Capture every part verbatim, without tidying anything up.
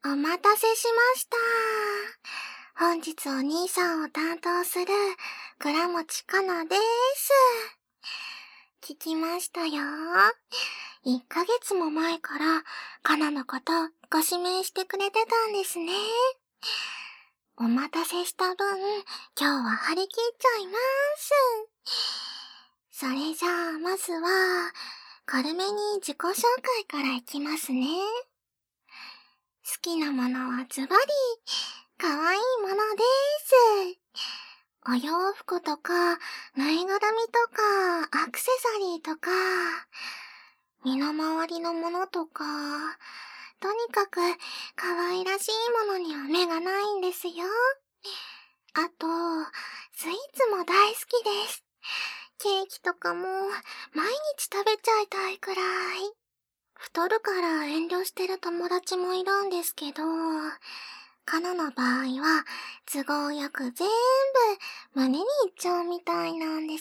お待たせしました。本日お兄さんを担当する倉持かなです。聞きましたよ。いっかげつも前からかなのことご指名してくれてたんですね。お待たせした分、今日は張り切っちゃいます。それじゃあまずは軽めに自己紹介からいきますね。好きなものはズバリ可愛いものです。お洋服とか、ぬいぐるみとか、アクセサリーとか、身の回りのものとか、とにかく可愛らしいものには目がないんですよ。あと、スイーツも大好きです。ケーキとかも毎日食べちゃいたいくらい。太るから遠慮してる友達もいるんですけど、カナの場合は都合よく全部胸にいっちゃうみたいなんです。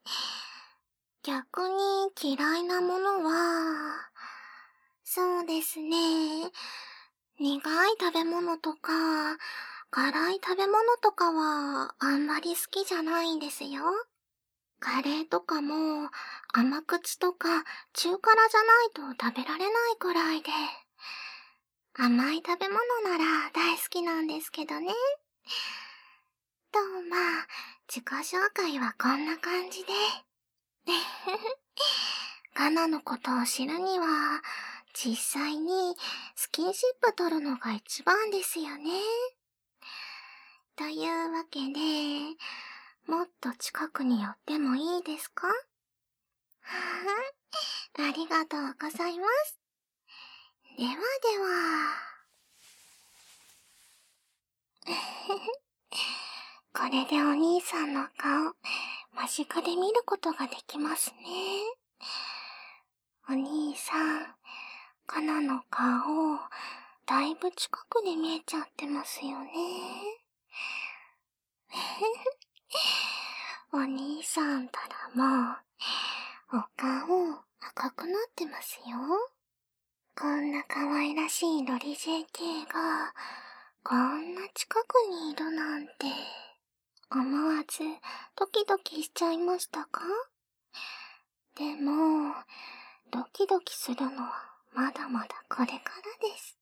逆に嫌いなものは、そうですね、苦い食べ物とか、辛い食べ物とかはあんまり好きじゃないんですよ。カレーとかも甘口とか中辛じゃないと食べられないくらいで、甘い食べ物なら大好きなんですけどね。と、まあ、自己紹介はこんな感じで。カナのことを知るには、実際にスキンシップ取るのが一番ですよね。というわけで、もっと近くに寄ってもいいですか？ありがとうございます。ではでは。これでお兄さんの顔、間近で見ることができますね。お兄さん、カナの顔、だいぶ近くで見えちゃってますよね。お兄さんたらもう、お顔赤くなってますよ。こんな可愛らしいロリ ジェーケー が、こんな近くにいるなんて、思わずドキドキしちゃいましたか？でも、ドキドキするのはまだまだこれからです。